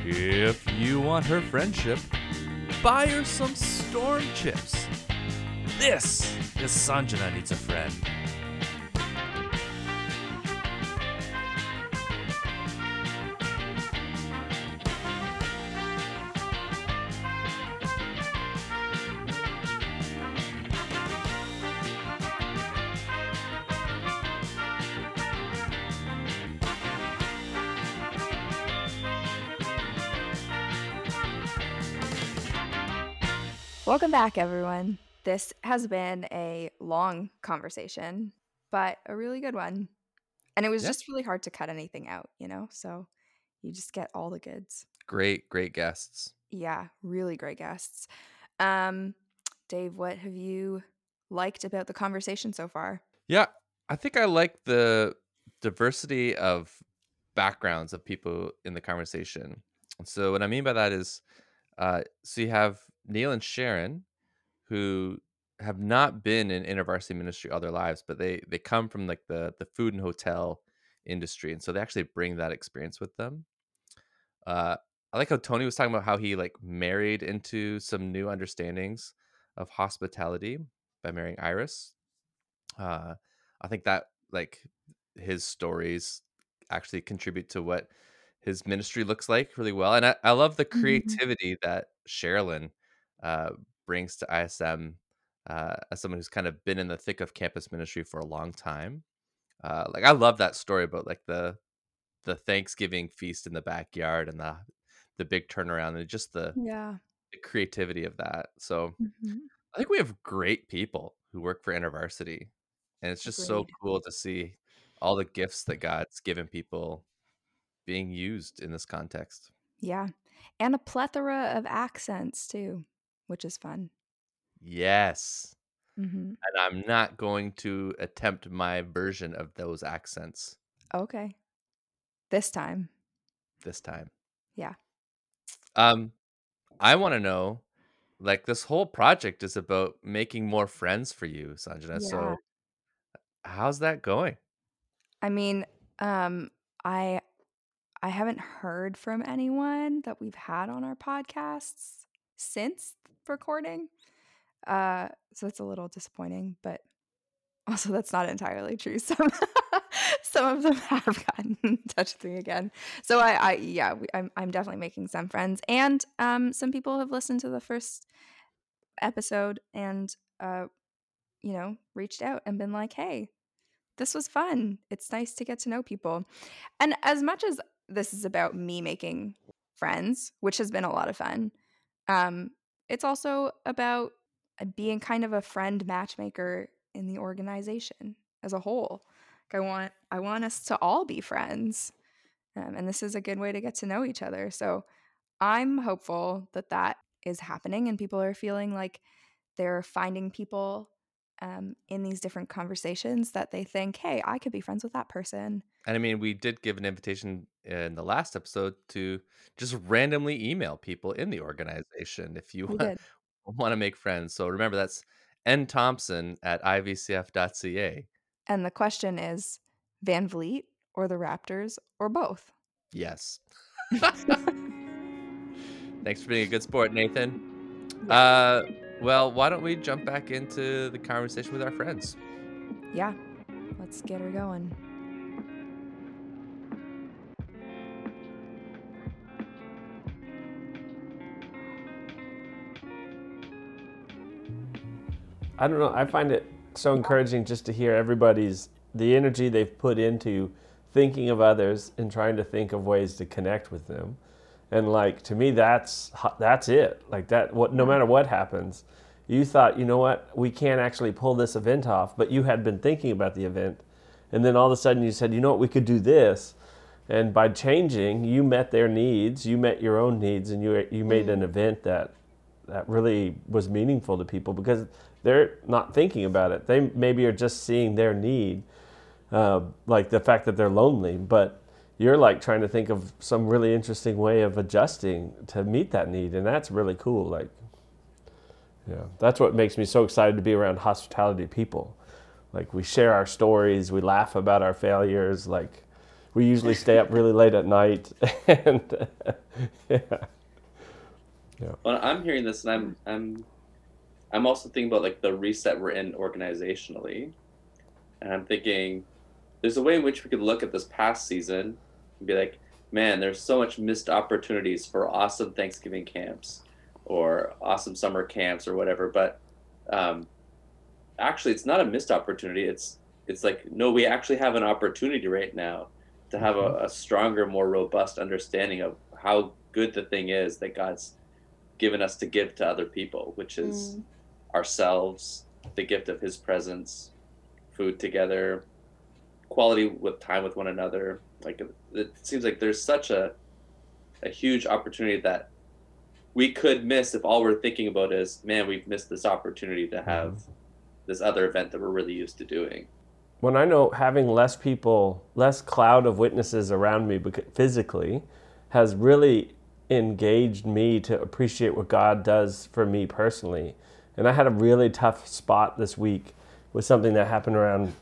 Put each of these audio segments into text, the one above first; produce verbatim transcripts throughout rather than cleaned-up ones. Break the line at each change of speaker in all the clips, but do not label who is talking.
If you want her friendship, buy her some storm chips. This is Sanjana Needs a Friend.
Welcome back, everyone. This has been a long conversation, but a really good one. And it was
Yeah.
just really hard to cut anything out, you know? So you just get all the goods.
Great, great guests.
Yeah, really great guests. Um, Dave, what have you liked about the conversation so far?
Yeah, I think I like the diversity of backgrounds of people in the conversation. And so what I mean by that is, uh, so you have Neil and Sharon, who have not been in InterVarsity ministry all their lives, but they they come from like the the food and hotel industry, and so they actually bring that experience with them. Uh, I like how Tony was talking about how he like married into some new understandings of hospitality by marrying Iris. Uh, I think that like his stories actually contribute to what his ministry looks like really well, and I, I love the
Mhm.
creativity that Sherilyn uh, brings to I S M uh, as someone who's kind of been in the thick of campus ministry for a long time. Uh, like I love that story about like the the Thanksgiving feast in the backyard and the the big turnaround and just the,
Yeah.
the creativity of that. So
Mhm.
I think we have great people who work for InterVarsity, and it's just so
Agreed.
cool to see all the gifts that God's given people being used in this context.
Yeah. And a plethora of accents, too, which is fun.
Yes.
Hmm.
And I'm not going to attempt my version of those accents
Okay. This time.
this time.
Yeah.
Um, I want to know, like, this whole project is about making more friends for you, Sanjana.
Yeah.
So, how's that going?
I mean, um, I I haven't heard from anyone that we've had on our podcasts since recording. Uh, so it's a little disappointing, but also that's not entirely true. Some some of them have gotten in touch with me again. So I, I yeah, we, I'm I'm definitely making some friends, and um, some people have listened to the first episode and uh, you know, reached out and been like, hey, this was fun. It's nice to get to know people. And as much as this is about me making friends, which has been a lot of fun, um, it's also about uh, being kind of a friend matchmaker in the organization as a whole. Like I want I want us to all be friends, um, and this is a good way to get to know each other. So I'm hopeful that that is happening, and people are feeling like they're finding people um, in these different conversations that they think, hey, I could be friends with that person.
And I mean, we did give an invitation in the last episode to just randomly email people in the organization if you
We
want,
did.
want to make friends. So remember, that's n thompson at i v c f dot c a.
And the question is Van Vliet or the Raptors or both?
Yes. Thanks for being a good sport, Nathan.
Yeah.
Uh, well, why don't we jump back into the conversation with our friends?
Yeah. Let's get her going.
I don't know. I find it so encouraging just to hear everybody's the energy they've put into thinking of others and trying to think of ways to connect with them. And like to me, that's that's it. Like that. What no
Yeah.
matter what happens, you thought, you know what, we can't actually pull this event off, but you had been thinking about the event, and then all of a sudden you said, you know what, we could do this. And by changing, you met their needs, you met your own needs, and you you made
Mm.
an event that that really was meaningful to people because they're not thinking about it. They maybe are just seeing their need, uh, like the fact that they're lonely, but you're like trying to think of some really interesting way of adjusting to meet that need, and that's really cool. Like, yeah, that's what makes me so excited to be around hospitality people. Like we share our stories, we laugh about our failures, like we usually stay up really late at night. and uh, yeah.
Yeah. Well, I'm hearing this, and I'm I'm I'm also thinking about like the reset we're in organizationally, and I'm thinking there's a way in which we could look at this past season and be like, man, there's so much missed opportunities for awesome Thanksgiving camps or awesome summer camps or whatever. But um, actually, it's not a missed opportunity. It's it's like, no, we actually have an opportunity right now to have a, a stronger, more robust understanding of how good the thing is that God's given us to give to other people, which is mm. ourselves, the gift of his presence, food together, quality with time with one another. Like, it seems like there's such a a huge opportunity that we could miss if all we're thinking about is, man, we've missed this opportunity to have mm-hmm. this other event that we're really used to doing.
When I know having less people, less cloud of witnesses around me physically has really engaged me to appreciate what God does for me personally. And I had a really tough spot this week with something that happened around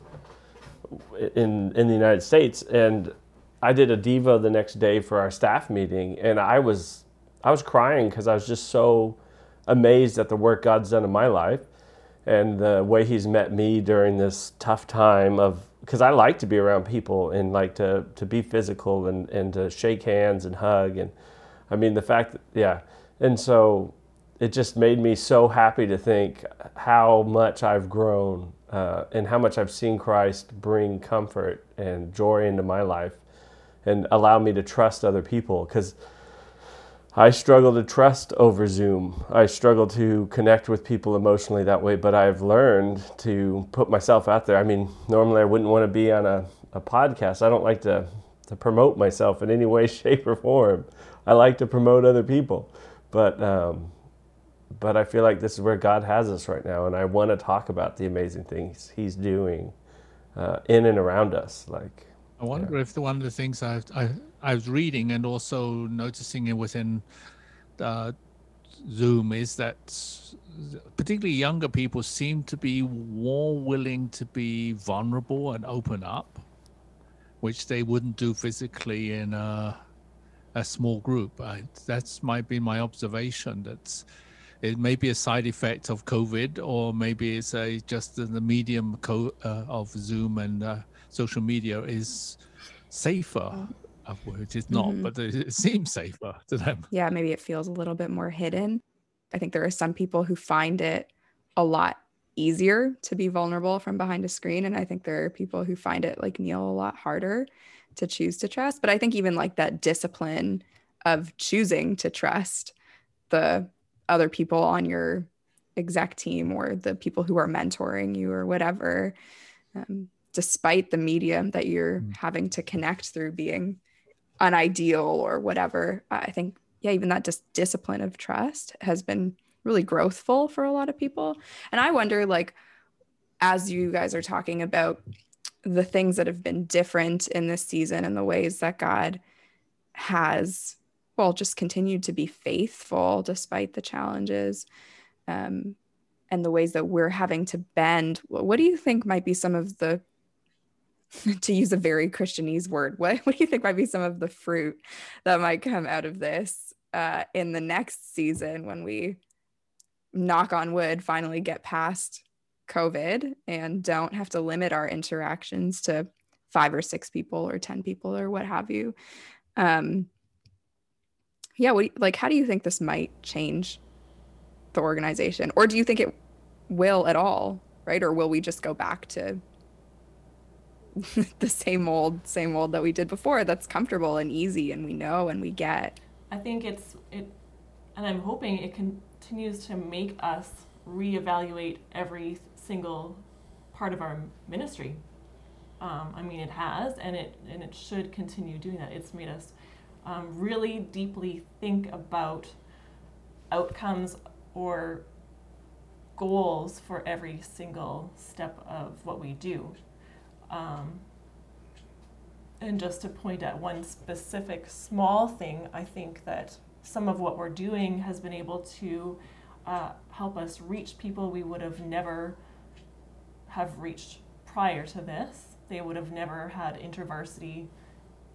in in the United States, and I did a Devo the next day for our staff meeting, and I was I was crying because I was just so amazed at the work God's done in my life and the way he's met me during this tough time of, because I like to be around people and like to to be physical and and to shake hands and hug, and I mean the fact that, yeah, and so it just made me so happy to think how much I've grown uh, and how much I've seen Christ bring comfort and joy into my life and allow me to trust other people. Because I struggle to trust over Zoom. I struggle to connect with people emotionally that way, but I've learned to put myself out there. I mean, normally I wouldn't want to be on a, a podcast. I don't like to, to promote myself in any way, shape, or form. I like to promote other people. But um, but I feel like this is where God has us right now, and I want to talk about the amazing things he's doing uh, in and around us. Like,
I wonder yeah. if the, one of the things I, I I was reading and also noticing it within uh, Zoom is that particularly younger people seem to be more willing to be vulnerable and open up, which they wouldn't do physically in a, a small group. I, that's might be my observation. That's it may be a side effect of COVID, or maybe it's a just the medium co- uh, of Zoom and uh, social media is safer, of which it's not, mm-hmm. but it seems safer to them.
Yeah, maybe it feels a little bit more hidden. I think there are some people who find it a lot easier to be vulnerable from behind a screen, and I think there are people who find it, like Neil, a lot harder to choose to trust. But I think even like that discipline of choosing to trust the other people on your exec team or the people who are mentoring you or whatever, um, despite the medium that you're mm. having to connect through being unideal or whatever, I think, yeah, even that dis- discipline of trust has been really growthful for a lot of people. And I wonder, like, as you guys are talking about the things that have been different in this season and the ways that God has, well, just continued to be faithful despite the challenges, um, and the ways that we're having to bend. What do you think might be some of the, to use a very Christianese word, what, what do you think might be some of the fruit that might come out of this uh, in the next season when we, knock on wood, finally get past COVID and don't have to limit our interactions to five or six people or ten people or what have you? Um, yeah, what, like, how do you think this might change the organization? Or do you think it will at all, right? Or will we just go back to the same old, same old that we did before that's comfortable and easy and we know and we get?
I think it's, it, and I'm hoping it continues to make us reevaluate every single part of our ministry. Um, I mean, it has, and it and it should continue doing that. It's made us um, really deeply think about outcomes or goals for every single step of what we do. Um, and just to point at one specific small thing, I think that some of what we're doing has been able to uh, help us reach people we would have never have reached prior to this. They would have never had InterVarsity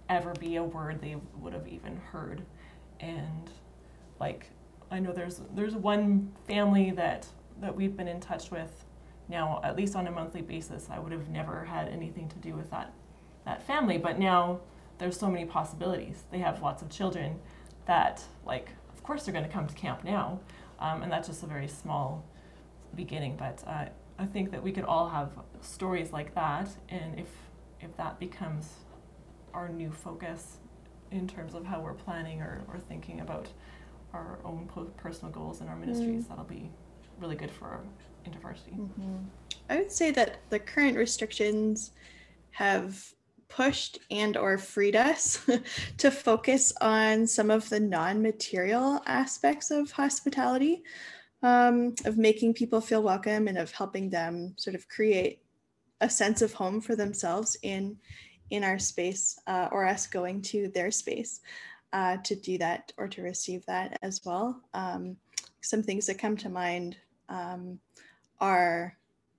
ever be a word they would have even heard. And like, I know there's there's one family that that we've been in touch with now, at least on a monthly basis. I would have never had anything to do with that that family, but now there's so many possibilities. They have lots of children that, like, of course they're going to come to camp now, um, and that's just a very small beginning. But uh, I think that we could all have stories like that, and if if that becomes our new focus in terms of how we're planning or, or thinking about our own personal goals and our ministries, mm. that'll be really good for our InterVarsity.
Mm-hmm. I would say that the current restrictions have pushed and or freed us to focus on some of the non-material aspects of hospitality, um, of making people feel welcome and of helping them sort of create a sense of home for themselves in in our space, uh, or us going to their space uh, to do that or to receive that as well. Um, some things that come to mind um, are,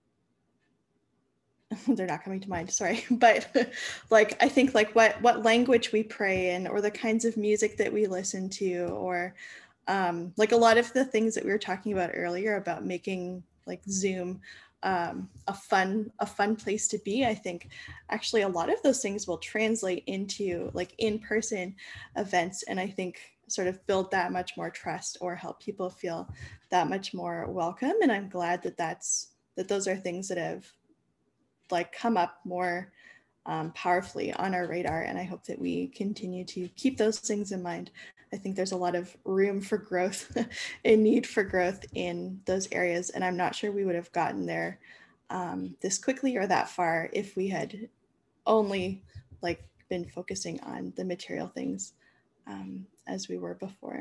they're not coming to mind, sorry, but like, I think like what, what language we pray in, or the kinds of music that we listen to, or um, like a lot of the things that we were talking about earlier about making like Zoom um, a fun, a fun place to be. I think actually a lot of those things will translate into like in-person events. And I think sort of build that much more trust or help people feel that much more welcome. And I'm glad that that's, that those are things that have like come up more um, powerfully on our radar. And I hope that we continue to keep those things in mind. I think there's a lot of room for growth and need for growth in those areas. And I'm not sure we would have gotten there um, this quickly or that far if we had only like been focusing on the material things um, as we were before.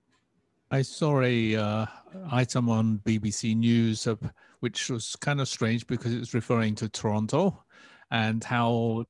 I saw a uh, item on B B C News, of, which was kind of strange because it was referring to Toronto and how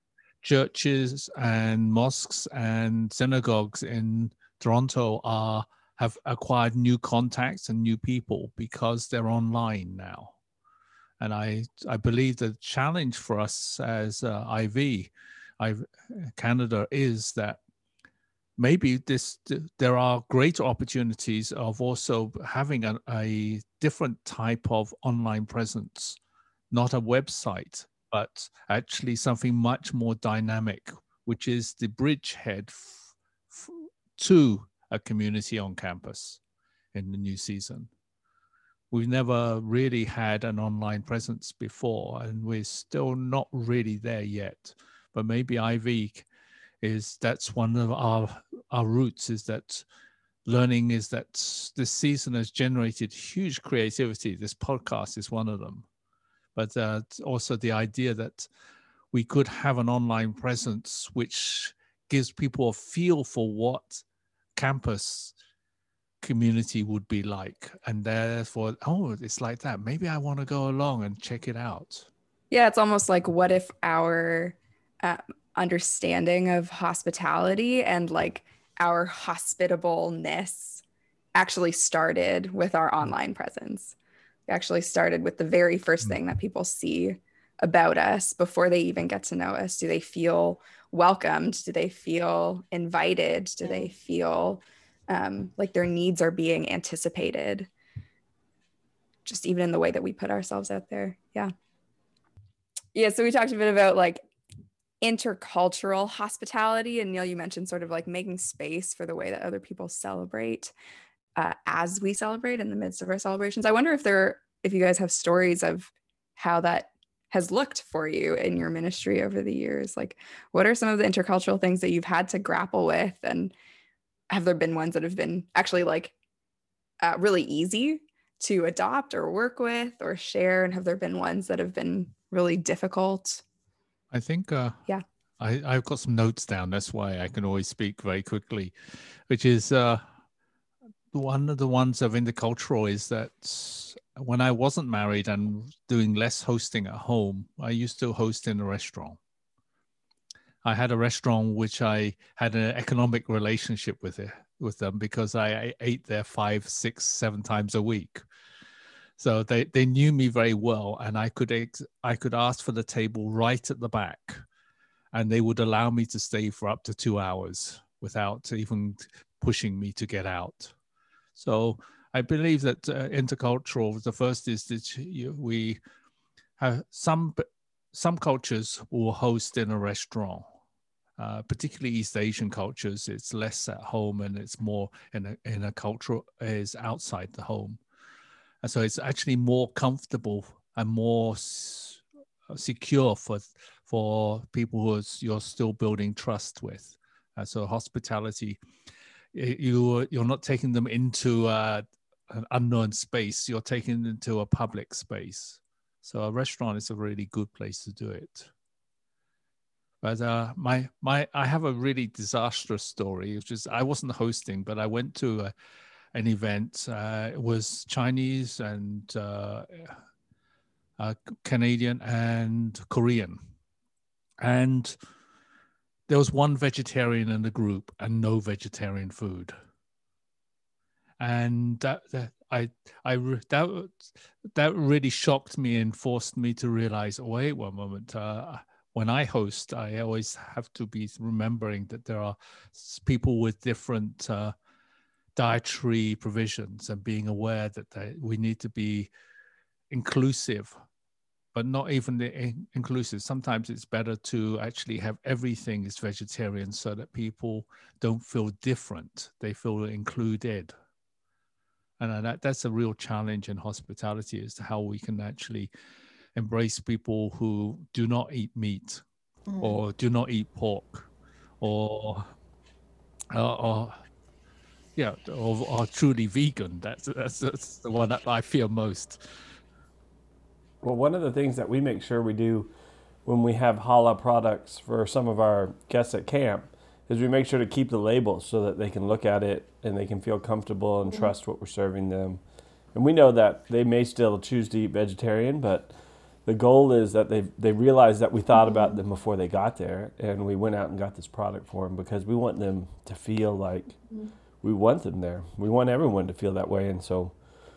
churches and mosques and synagogues in Toronto are have acquired new contacts and new people because they're online now. And I I believe the challenge for us as uh, I V, I, Canada, is that maybe this there are greater opportunities of also having a, a different type of online presence, not a website, but actually something much more dynamic, which is the bridgehead f- f- to a community on campus in the new season. We've never really had an online presence before, and we're still not really there yet. But maybe I V is, that's one of our, our roots, is that learning is that this season has generated huge creativity. This podcast is one of them. But uh, also the idea that we could have an online presence which gives people a feel for what campus community would be like. And therefore, oh, it's like that. Maybe I want to go along and check it out.
Yeah, it's almost like, what if our uh, understanding of hospitality and like our hospitableness actually started with our online presence? Actually started with the very first thing that people see about us before they even get to know us. Do they feel welcomed? Do they feel invited? Do they feel um, like their needs are being anticipated? Just even in the way that we put ourselves out there. Yeah. Yeah, so we talked a bit about like intercultural hospitality, and Neil, you mentioned sort of like making space for the way that other people celebrate. Uh, as we celebrate in the midst of our celebrations. I wonder if there, if you guys have stories of how that has looked for you in your ministry over the years. Like, what are some of the intercultural things that you've had to grapple with? And have there been ones that have been actually like uh, really easy to adopt or work with or share? And have there been ones that have been really difficult?
I think, uh,
yeah,
I, I've got some notes down. That's why I can always speak very quickly, which is, uh, one of the ones of intercultural is that when I wasn't married and doing less hosting at home, I used to host in a restaurant. I had a restaurant which I had an economic relationship with it, with them, because I, I ate there five, six, seven times a week. So they, they knew me very well, and I could ex- I could ask for the table right at the back, and they would allow me to stay for up to two hours without even pushing me to get out. So I believe that uh, intercultural, the first is that you, we have some, some cultures will host in a restaurant, uh, particularly East Asian cultures. It's less at home and it's more in a, in a culture is outside the home. And so it's actually more comfortable and more s- secure for, for people who you're still building trust with. Uh, so hospitality, you, you're not taking them into uh, an unknown space, you're taking them into a public space. So a restaurant is a really good place to do it. But uh, my my I have a really disastrous story, which is I wasn't hosting, but I went to a, an event. Uh, it was Chinese and uh, uh, Canadian and Korean, and there was one vegetarian in the group and no vegetarian food. And that, that I I that that really shocked me and forced me to realize, wait one moment. Uh, when I host, I always have to be remembering that there are people with different uh, dietary provisions and being aware that they, we need to be inclusive, but not even the in- inclusive. Sometimes it's better to actually have everything is vegetarian so that people don't feel different. They feel included. And that, that's a real challenge in hospitality, as to how we can actually embrace people who do not eat meat mm. or do not eat pork or, uh, or yeah, or, or truly vegan. That's, that's, that's the one that I fear most.
Well, one of the things that we make sure we do when we have challah products for some of our guests at camp is we make sure to keep the labels so that they can look at it and they can feel comfortable and trust what we're serving them. And we know that they may still choose to eat vegetarian, but the goal is that they they realize that we thought mm-hmm. about them before they got there, and we went out and got this product for them because we want them to feel like mm-hmm. we want them there. We want everyone to feel that way, and so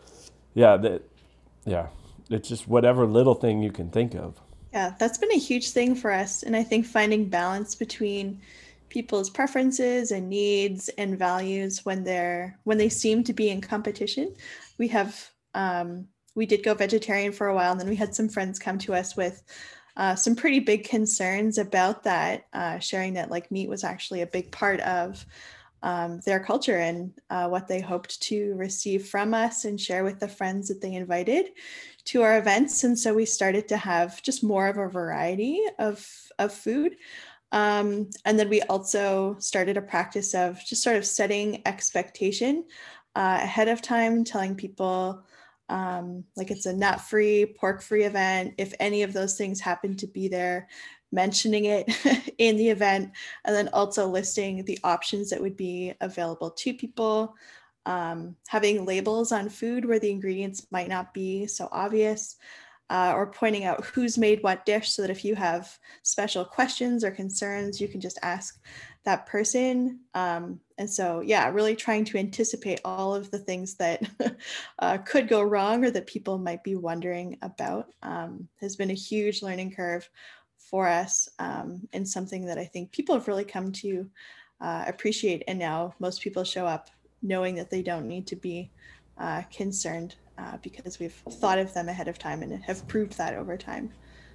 yeah, that yeah, it's just whatever little thing you can think of.
Yeah, that's been a huge thing for us, and I think finding balance between people's preferences and needs and values when they're when they seem to be in competition. We have um, we did go vegetarian for a while, and then we had some friends come to us with uh, some pretty big concerns about that, uh, sharing that like meat was actually a big part of um, their culture and uh, what they hoped to receive from us and share with the friends that they invited to our events. And so we started to have just more of a variety of of food. Um, and then we also started a practice of just sort of setting expectation uh, ahead of time, telling people um, like it's a nut-free, pork-free event. If any of those things happen to be there, mentioning it in the event, and then also listing the options that would be available to people, um, having labels on food where the ingredients might not be so obvious. Uh, or pointing out who's made what dish so that if you have special questions or concerns, you can just ask that person. Um, and so, yeah, really trying to anticipate all of the things that uh, could go wrong or that people might be wondering about um, has been a huge learning curve for us um, and something that I think people have really come to uh, appreciate. And now most people show up knowing that they don't need to be uh, concerned. Uh, because we've thought of them ahead of time and have proved that over time.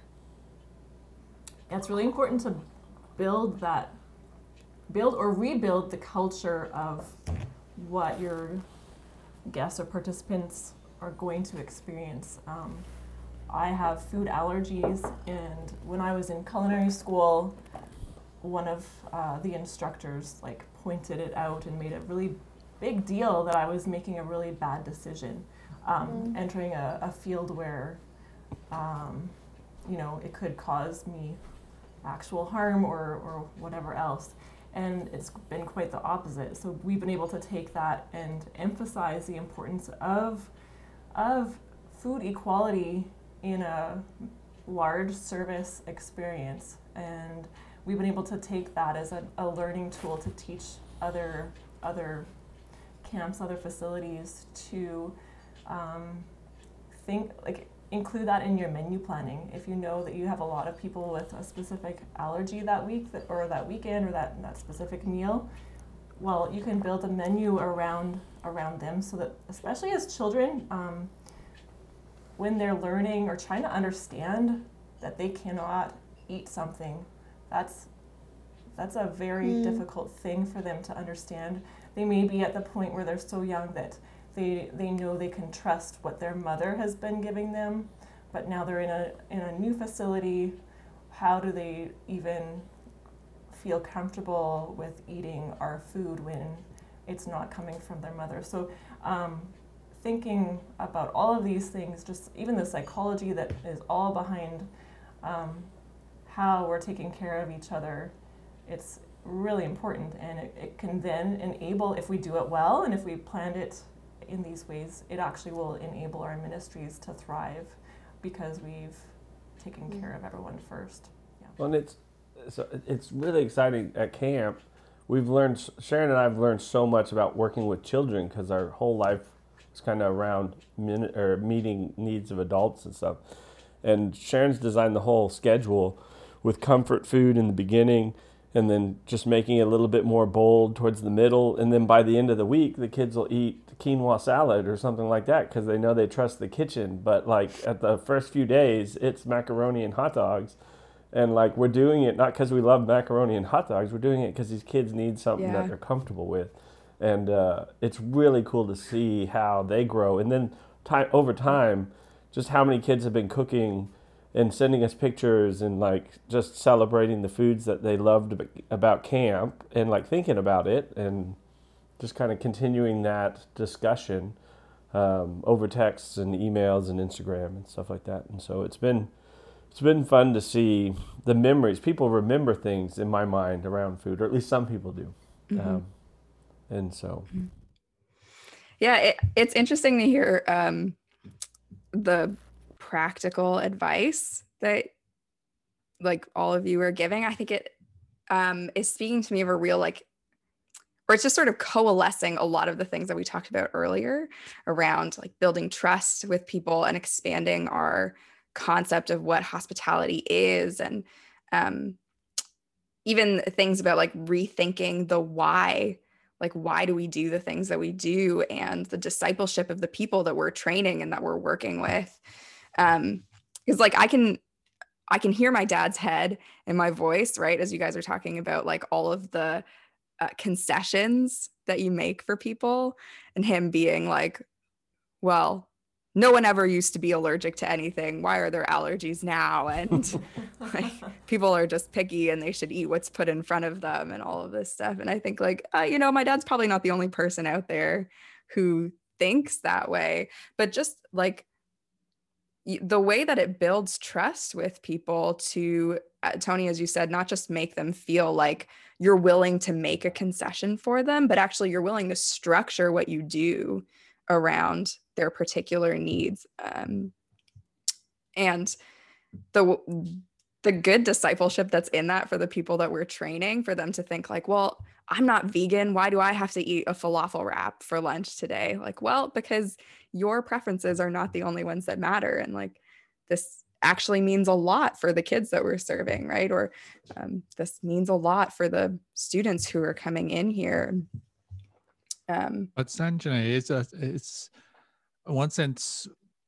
It's really important to build that, build or rebuild the culture of what your guests or participants are going to experience. Um, I have food allergies, and when I was in culinary school, one of uh, the instructors like pointed it out and made a really big deal that I was making a really bad decision. Um, mm-hmm. Entering a, a field where, um, you know, it could cause me actual harm or, or whatever else. And it's been quite the opposite. So we've been able to take that and emphasize the importance of, of food equality in a large service experience. And we've been able to take that as a, a learning tool to teach other, other camps, other facilities to Um, think like include that in your menu planning. If you know that you have a lot of people with a specific allergy that week that, or that weekend or that, that specific meal, well, you can build a menu around around them so that, especially as children, um, when they're learning or trying to understand that they cannot eat something, that's that's a very mm. difficult thing for them to understand. They may be at the point where they're so young that they they know they can trust what their mother has been giving them, but now they're in a in a new facility. How do they even feel comfortable with eating our food when it's not coming from their mother? So um, thinking about all of these things, just even the psychology that is all behind um, how we're taking care of each other, it's really important, and it, it can then enable, if we do it well and if we planned it in these ways, it actually will enable our ministries to thrive because we've taken care of everyone first. Yeah.
Well, and it's so it's really exciting at camp. We've learned, Sharon and I have learned so much about working with children because our whole life is kind of around min, or meeting needs of adults and stuff. And Sharon's designed the whole schedule with comfort food in the beginning, and then just making it a little bit more bold towards the middle. And then by the end of the week, the kids will eat quinoa salad or something like that because they know they trust the kitchen. But like at the first few days, it's macaroni and hot dogs. And like we're doing it not because we love macaroni and hot dogs. We're doing it because these kids need something
Yeah.
that they're comfortable with. And uh, it's really cool to see how they grow. And then time, over time, just how many kids have been cooking and sending us pictures and like just celebrating the foods that they loved about camp and like thinking about it and just kind of continuing that discussion um, over texts and emails and Instagram and stuff like that. And so it's been it's been fun to see the memories. People remember things in my mind around food, or at least some people do. Mm-hmm. Um, and so,
yeah, it, it's interesting to hear um, the practical advice that like all of you are giving. I think it um, is speaking to me of a real like, or it's just sort of coalescing a lot of the things that we talked about earlier around like building trust with people and expanding our concept of what hospitality is, and um, even things about like rethinking the why, like why do we do the things that we do, and the discipleship of the people that we're training and that we're working with. Um, because like I can, I can hear my dad's head in my voice, right? As you guys are talking about like all of the uh, concessions that you make for people, and him being like, well, no one ever used to be allergic to anything. Why are there allergies now? And like, people are just picky and they should eat what's put in front of them and all of this stuff. And I think like, uh, you know, my dad's probably not the only person out there who thinks that way, but just like the way that it builds trust with people to, uh, Tony, as you said, not just make them feel like you're willing to make a concession for them, but actually you're willing to structure what you do around their particular needs. Um, and the the good discipleship that's in that for the people that we're training, for them to think like, well, I'm not vegan. Why do I have to eat a falafel wrap for lunch today? Like, well, because your preferences are not the only ones that matter. And like, this actually means a lot for the kids that we're serving, right? Or um, this means a lot for the students who are coming in here. Um,
but Sanjana, it's a, it's in one sense,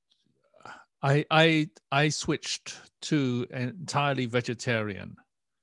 I I I switched to entirely vegetarian,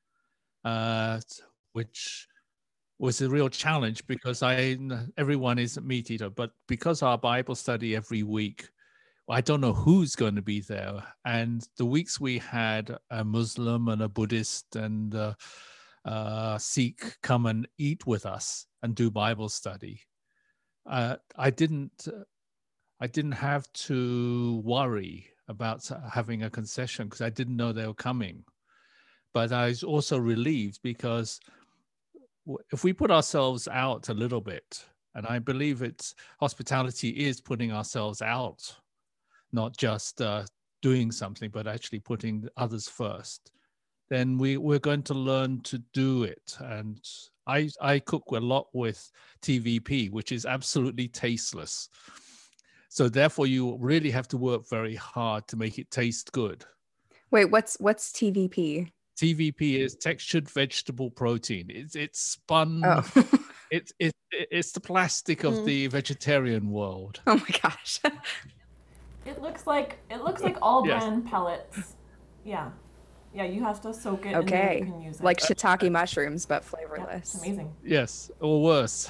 uh, which was a real challenge because I everyone is a meat eater, but because our Bible study every week, I don't know who's going to be there. And the weeks we had a Muslim and a Buddhist and a, a Sikh come and eat with us and do Bible study. Uh, I didn't, I didn't have to worry about having a concession because I didn't know they were coming. But I was also relieved because if we put ourselves out a little bit, and I believe it's hospitality is putting ourselves out, not just uh, doing something, but actually putting others first, then we, we're going to learn to do it. And I, I cook a lot with T V P, which is absolutely tasteless. So therefore, you really have to work very hard to make it taste good.
Wait, what's what's T V P?
T V P is textured vegetable protein. It's it's spun.
Oh.
It's it, it's the plastic of
Mm.
the vegetarian world.
Oh my gosh.
It looks like it looks like all
Yes.
bran pellets. Yeah, yeah. You have to soak it. And
Okay.
then you can use it.
Like shiitake mushrooms, but
Yeah,
flavorless.
it's amazing.
Yes, or worse.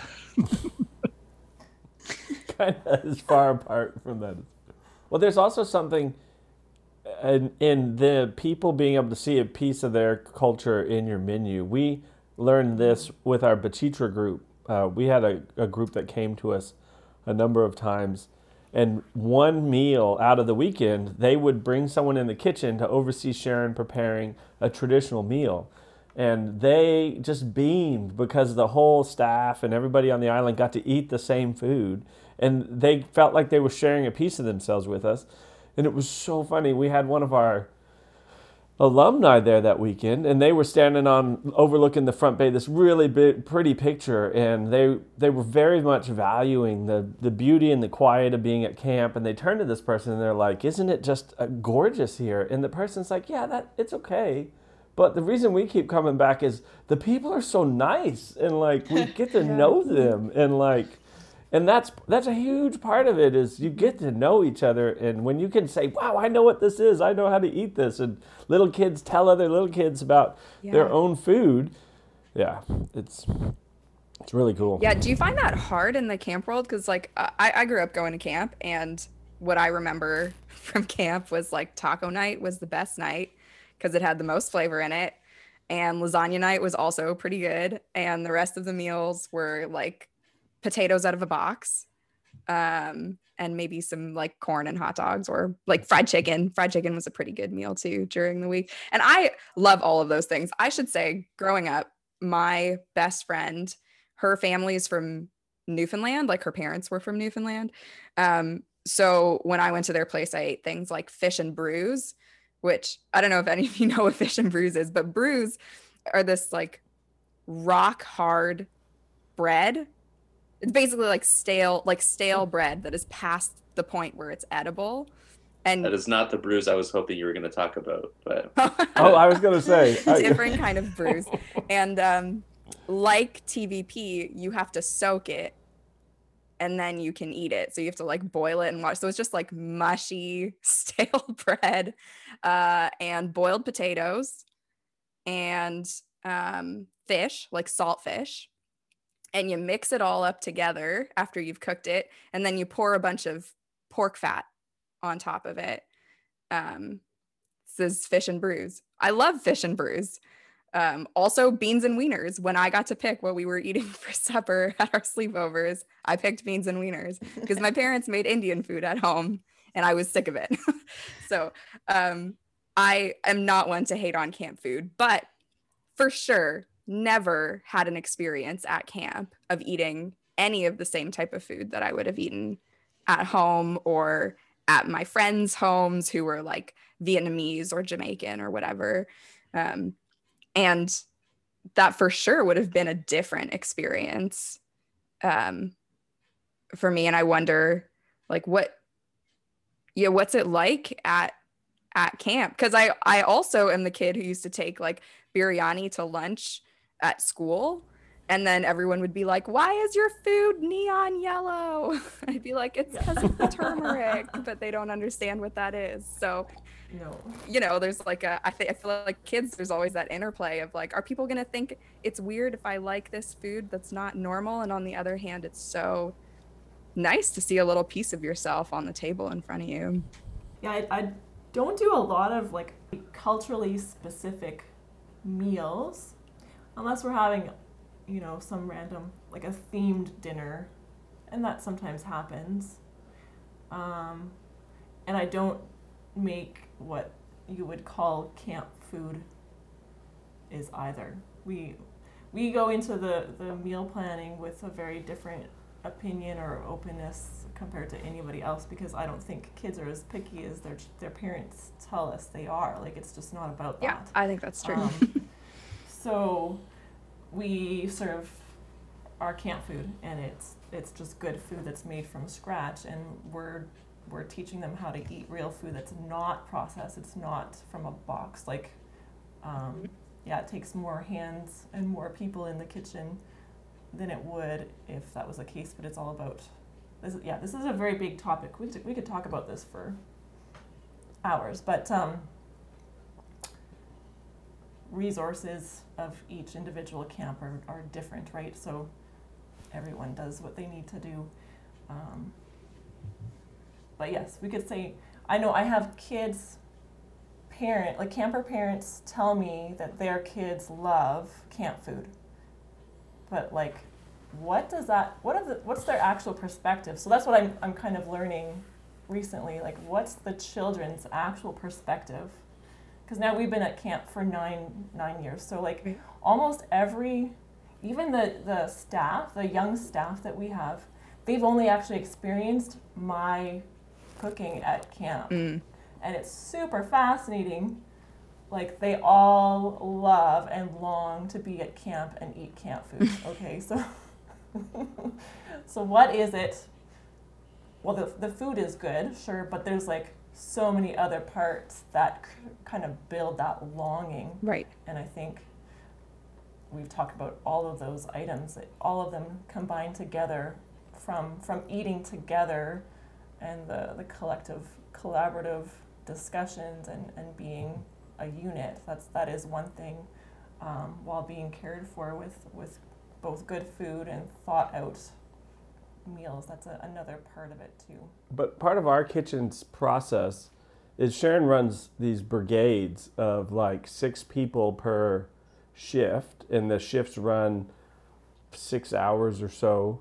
Kind of as far apart from that. Well, there's also something in, in the people being able to see a piece of their culture in your menu. We learned this with our Bachitra group. Uh, we had a, a group that came to us a number of times, and one meal out of the weekend, they would bring someone in the kitchen to oversee Sharon preparing a traditional meal. And they just beamed because the whole staff and everybody on the island got to eat the same food. And they felt like they were sharing a piece of themselves with us. And it was so funny. We had one of our alumni there that weekend, and they were standing on overlooking the front bay, this really big, pretty picture, and they they were very much valuing the the beauty and the quiet of being at camp. And they turned to this person and they're like, "Isn't it just uh, gorgeous here?" And the person's like, "Yeah, that it's okay, but the reason we keep coming back is the people are so nice, and like we get to know them, and like." And that's that's a huge part of it, is you get to know each other. And when you can say, "Wow, I know what this is. I know how to eat this," and little kids tell other little kids about
Yeah.
their own food, yeah, it's it's really cool.
Yeah, do you find that hard in the camp world? Because like uh, I, I grew up going to camp, and what I remember from camp was like taco night was the best night because it had the most flavor in it, and lasagna night was also pretty good, and the rest of the meals were like potatoes out of a box, um, and maybe some like corn and hot dogs, or like fried chicken. Fried chicken was a pretty good meal too during the week. And I love all of those things. I should say, growing up, my best friend, her family is from Newfoundland, like her parents were from Newfoundland. Um, so when I went to their place, I ate things like fish and brews, which I don't know if any of you know what fish and brews is, but brews are this like rock hard bread. It's basically like stale, like stale bread that is past the point where it's edible. And
That is not the bruise I was hoping you were going to talk about, but
Oh, I was gonna say I-
different kind of bruise. And um, like T V P, you have to soak it, and then you can eat it. So you have to like boil it and wash. So it's just like mushy, stale bread, uh, and boiled potatoes, and um, fish, like salt fish. And you mix it all up together after you've cooked it, and then you pour a bunch of pork fat on top of it. Um, this is fish and brews. I love fish and brews. Um, also beans and wieners. When I got to pick what we were eating for supper at our sleepovers, I picked beans and wieners because my parents made Indian food at home and I was sick of it. So um, I am not one to hate on camp food, but for sure, never had an experience at camp of eating any of the same type of food that I would have eaten at home or at my friends' homes who were like Vietnamese or Jamaican or whatever. Um, and that for sure would have been a different experience um, for me. And I wonder like what, yeah, what's it like at at camp? Because I, I also am the kid who used to take like biryani to lunch at school, and then everyone would be like, "Why is your food neon yellow?" I'd be like, "It's because of the turmeric," but they don't understand what that is. So,
No.
you know, there's like a, I think I feel like kids, there's always that interplay of like, are people gonna think it's weird if I like this food that's not normal? And on the other hand, it's so nice to see a little piece of yourself on the table in front of you.
Yeah, I, I don't do a lot of like culturally specific meals unless we're having, you know, some random, like a themed dinner, and that sometimes happens. Um, and I don't make what you would call camp food is either. We we go into the, the meal planning with a very different opinion or openness compared to anybody else, because I don't think kids are as picky as their their parents tell us they are. Like, it's just not about that.
Yeah, I think that's true.
Um, so we serve our camp food, and it's it's just good food that's made from scratch, and we're we're teaching them how to eat real food that's not processed. It's not from a box. Like, um, yeah, it takes more hands and more people in the kitchen than it would if that was the case. But it's all about this. Is, yeah, this is a very big topic. We we could talk about this for hours, but um, resources of each individual camp are, are different, right? So everyone does what they need to do. Um, but yes, we could say, I know I have kids, parent, like camper parents tell me that their kids love camp food. But like, what does that, what are the, what's their actual perspective? So that's what I'm, I'm kind of learning recently, like what's the children's actual perspective? Because now we've been at camp for nine nine years, so like almost every, even the, the staff, the young staff that we have, they've only actually experienced my cooking at camp. Mm. And it's super fascinating. Like they all love and long to be at camp and eat camp food. Okay, so so what is it? Well, the the food is good, sure, but there's like so many other parts that c- kind of build that longing.
Right.
And I think we've talked about all of those items, that all of them combined together from from eating together and the, the collective, collaborative discussions and, and being a unit. That's that is one thing, um, while being cared for with, with both good food and thought out meals. That's a, another part of it too.
But part of our kitchen's process is Sharon runs these brigades of like six people per shift, and the shifts run six hours or so.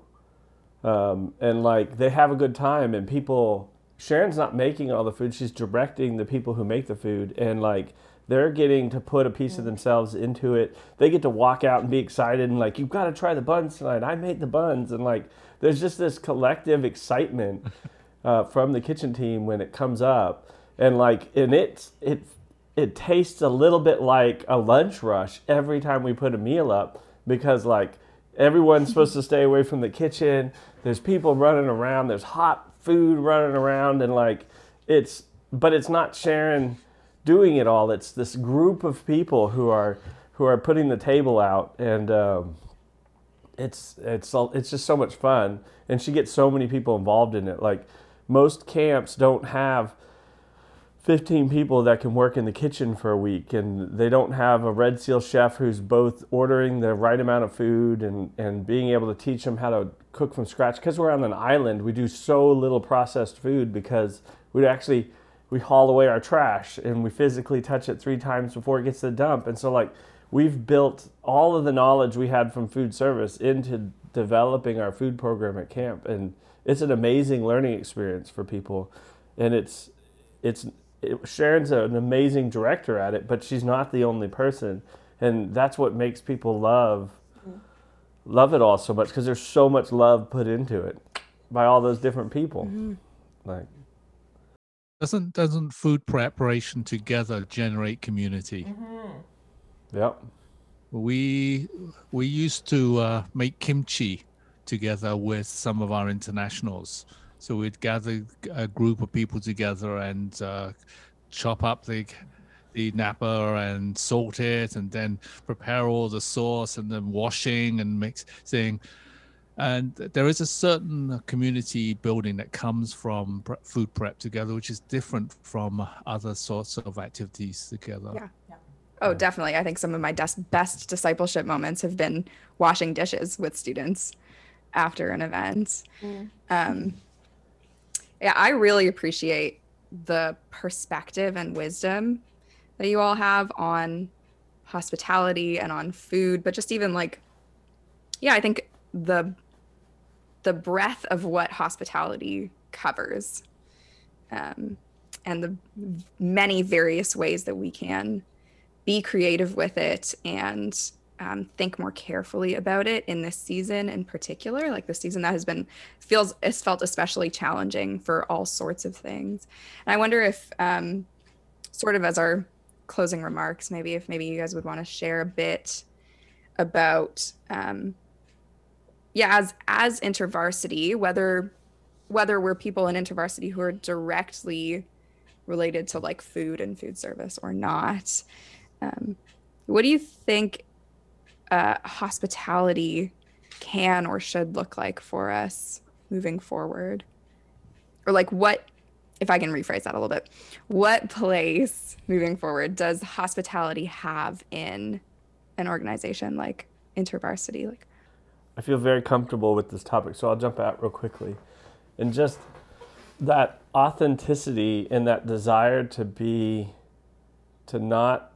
Um, and like they have a good time, and people, Sharon's not making all the food, she's directing the people who make the food, and like they're getting to put a piece mm. of themselves into it. They get to walk out and be excited and like, you've got to try the buns tonight. I made the buns. And like, there's just this collective excitement uh, from the kitchen team when it comes up. And like, and it, it, it tastes a little bit like a lunch rush every time we put a meal up, because like everyone's supposed to stay away from the kitchen. There's people running around. There's hot food running around. And like, it's, but it's not Sharon doing it all. It's this group of people who are who are putting the table out, and um, it's it's it's just so much fun. And she gets so many people involved in it. Like most camps don't have fifteen people that can work in the kitchen for a week, and they don't have a Red Seal chef who's both ordering the right amount of food and and being able to teach them how to cook from scratch. Because we're on an island, we do so little processed food because we actually we haul away our trash and we physically touch it three times before it gets to the dump. And so like we've built all of the knowledge we had from food service into developing our food program at camp. And it's an amazing learning experience for people. And it's, it's, it, Sharon's an amazing director at it, but she's not the only person. And that's what makes people love, mm. love it all so much, because there's so much love put into it by all those different people. Mm-hmm. Like,
Doesn't doesn't food preparation together generate community?
Mm-hmm.
Yep.
We we used to uh, make kimchi together with some of our internationals. So we'd gather a group of people together and uh, chop up the the napa and salt it, and then prepare all the sauce, and then washing and mixing. And there is a certain community building that comes from food prep together, which is different from other sorts of activities together.
Yeah. yeah. Oh, definitely. I think some of my des- best discipleship moments have been washing dishes with students after an event. Mm. Um, yeah, I really appreciate the perspective and wisdom that you all have on hospitality and on food, but just even like, yeah, I think the the breadth of what hospitality covers, um, and the many various ways that we can be creative with it and um, think more carefully about it in this season in particular, like the season that has been, feels, it's felt especially challenging for all sorts of things. And I wonder if um, sort of as our closing remarks, maybe if maybe you guys would want to share a bit about, um, yeah, as as InterVarsity, whether whether we're people in InterVarsity who are directly related to like food and food service or not, um, what do you think uh, hospitality can or should look like for us moving forward? Or like what, if I can rephrase that a little bit, what place moving forward does hospitality have in an organization like InterVarsity? Like,
I feel very comfortable with this topic, so I'll jump out real quickly. And just that authenticity and that desire to be, to not,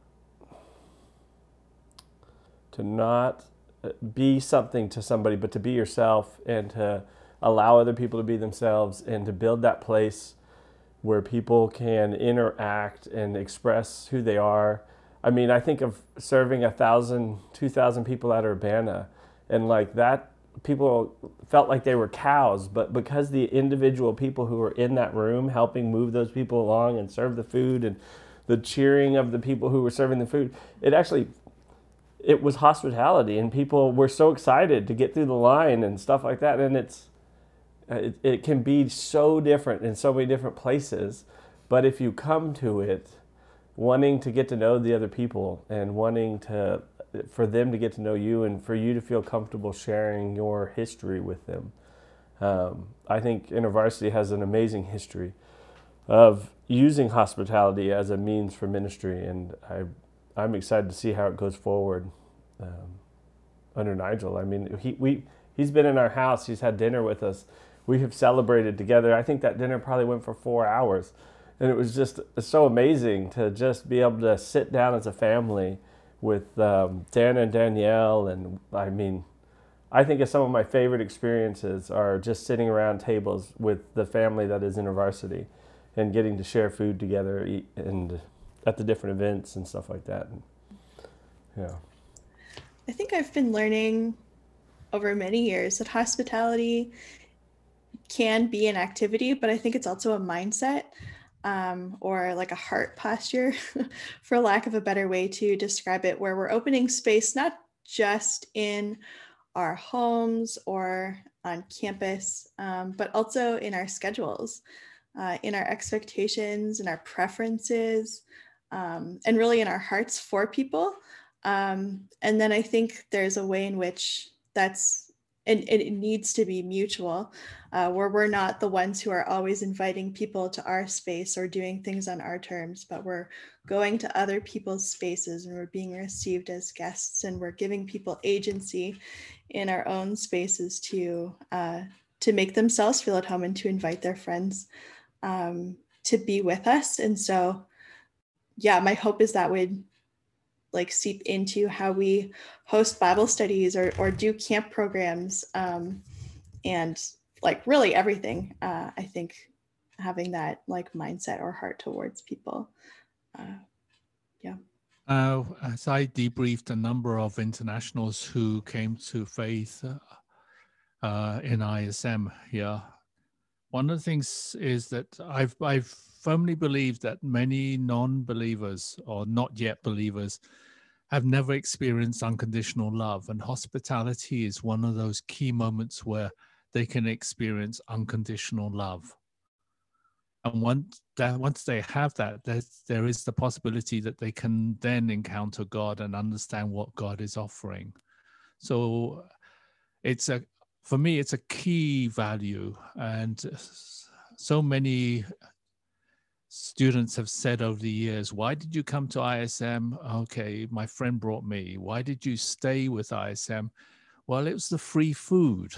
to not be something to somebody, but to be yourself and to allow other people to be themselves and to build that place where people can interact and express who they are. I mean, I think of serving a thousand, two thousand people at Urbana, and like that, people felt like they were cows, but because the individual people who were in that room helping move those people along and serve the food and the cheering of the people who were serving the food, it actually, it was hospitality, and people were so excited to get through the line and stuff like that. And it's, it, it can be so different in so many different places, but if you come to it wanting to get to know the other people and wanting to, for them to get to know you and for you to feel comfortable sharing your history with them. Um, I think InterVarsity has an amazing history of using hospitality as a means for ministry, and I, I'm excited to see how it goes forward um, under Nigel. I mean, he we he's been in our house. He's had dinner with us. We have celebrated together. I think that dinner probably went for four hours. And it was just so amazing to just be able to sit down as a family with um, Dan and Danielle. And I mean, I think of some of my favorite experiences are just sitting around tables with the family that is InterVarsity and getting to share food together, eat, and at the different events and stuff like that. And, yeah.
I think I've been learning over many years that hospitality can be an activity, but I think it's also a mindset. Um, or like a heart posture, for lack of a better way to describe it, where we're opening space not just in our homes or on campus, um, but also in our schedules, uh, in our expectations, in our preferences, um, and really in our hearts for people. Um, and then I think there's a way in which that's, and it needs to be mutual, uh, where we're not the ones who are always inviting people to our space or doing things on our terms, but we're going to other people's spaces and we're being received as guests, and we're giving people agency in our own spaces to uh, to make themselves feel at home and to invite their friends um, to be with us. And so, yeah, my hope is that would like seep into how we host Bible studies or, or do camp programs, um, and like really everything. Uh, I think having that like mindset or heart towards people. Uh, yeah.
Uh, as I debriefed a number of internationals who came to faith uh, uh, in I S M, yeah, one of the things is that I've I've firmly believed that many non-believers or not yet believers have never experienced unconditional love, and hospitality is one of those key moments where they can experience unconditional love. And once that, once they have that, there is the possibility that they can then encounter God and understand what God is offering. So it's a, for me, it's a key value. And so many students have said over the years, why did you come to I S M? Okay, my friend brought me. Why did you stay with I S M? Well, it was the free food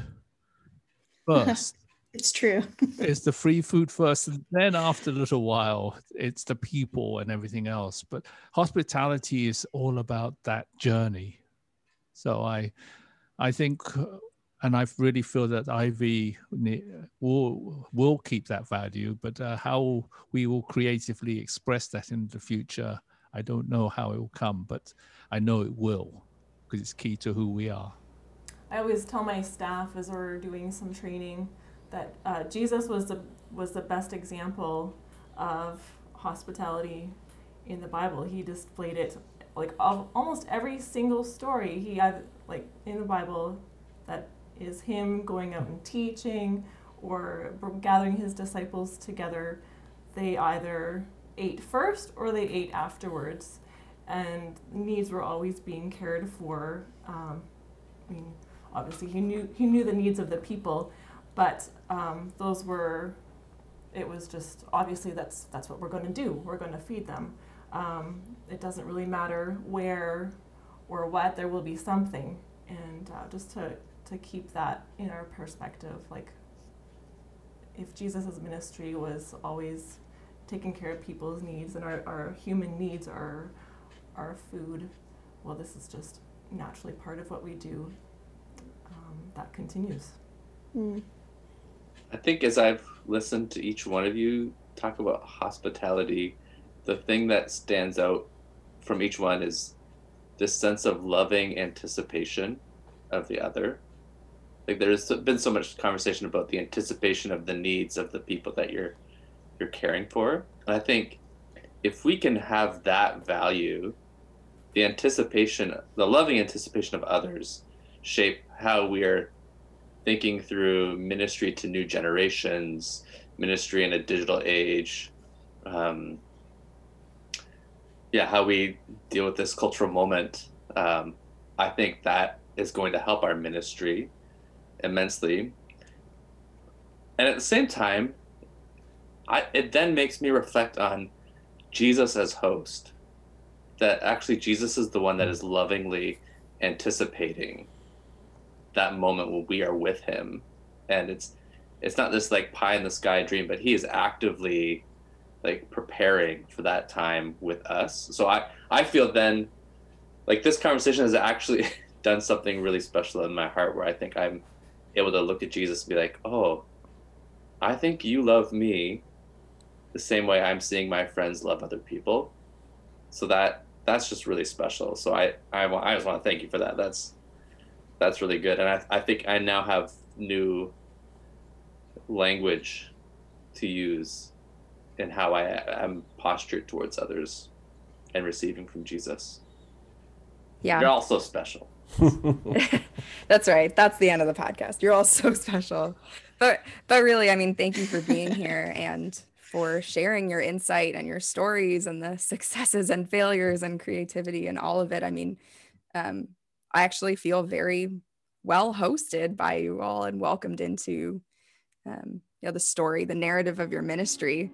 first.
It's true.
It's the free food first, and then after a little while, it's the people and everything else. But hospitality is all about that journey. So I, I think, and I really feel that I V will will keep that value. But uh, how we will creatively express that in the future, I don't know how it will come, but I know it will, because it's key to who we are.
I always tell my staff as we're doing some training that uh, Jesus was the was the best example of hospitality in the Bible. He displayed it like of almost every single story he had like in the Bible that is him going out and teaching or gathering his disciples together. They either ate first or they ate afterwards, and needs were always being cared for. Um, I mean, obviously he knew he knew the needs of the people, but um, those were, it was just obviously that's that's what we're going to do. We're going to feed them. Um, it doesn't really matter where or what, there will be something, and uh, just to to keep that in our perspective, like if Jesus' ministry was always taking care of people's needs, and our, our human needs are our food, well, this is just naturally part of what we do. Um, that continues.
Mm.
I think as I've listened to each one of you talk about hospitality, the thing that stands out from each one is this sense of loving anticipation of the other. Like there's been so much conversation about the anticipation of the needs of the people that you're you're caring for. And I think if we can have that value, the anticipation, the loving anticipation of others, shape how we are thinking through ministry to new generations, ministry in a digital age, um, yeah, how we deal with this cultural moment. Um, I think that is going to help our ministry immensely. And at the same time, I, it then makes me reflect on Jesus as host, that actually Jesus is the one that is lovingly anticipating that moment when we are with him. And it's it's not this like pie in the sky dream, but he is actively like preparing for that time with us. So I, I feel then like this conversation has actually done something really special in my heart, where I think I'm able to look at Jesus and be like, oh, I think you love me the same way I'm seeing my friends love other people. So that that's just really special. So I, I, I just want to thank you for that. That's that's really good. And I, I think I now have new language to use in how I am postured towards others and receiving from Jesus.
Yeah.
You're all so special.
That's right. That's the end of the podcast. You're all so special. But but really, I mean, thank you for being here and for sharing your insight and your stories and the successes and failures and creativity and all of it. I mean, um, I actually feel very well hosted by you all and welcomed into um, you know, the story, the narrative of your ministry.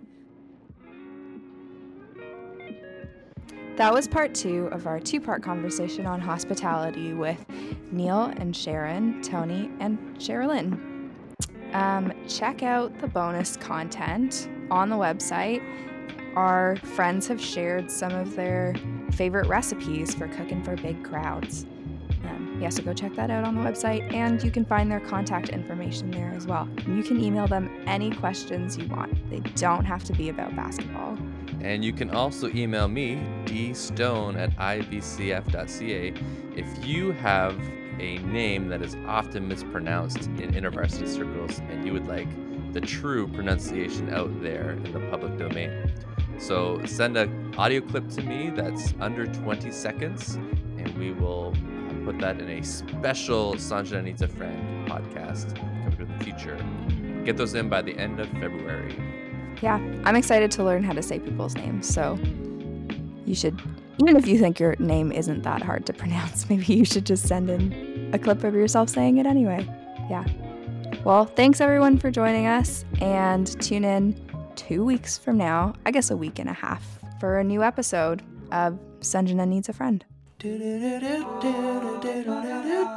That was part two of our two-part conversation on hospitality with Neil and Sharon, Tony, and Sherilyn. Um, check out the bonus content on the website. Our friends have shared some of their favorite recipes for cooking for big crowds. Um, yeah, so go check that out on the website, and you can find their contact information there as well. And you can email them any questions you want. They don't have to be about basketball.
And you can also email me, dstone at i v c f dot c a, if you have a name that is often mispronounced in InterVarsity circles and you would like the true pronunciation out there in the public domain. So send an audio clip to me that's under twenty seconds, and we will put that in a special Sanjana Needs a Friend podcast coming in the future. Get those in by the end of February.
Yeah, I'm excited to learn how to say people's names, so you should, even if you think your name isn't that hard to pronounce, maybe you should just send in a clip of yourself saying it anyway. Yeah. Well, thanks everyone for joining us, and tune in two weeks from now, I guess a week and a half, for a new episode of Sanjana Needs a Friend.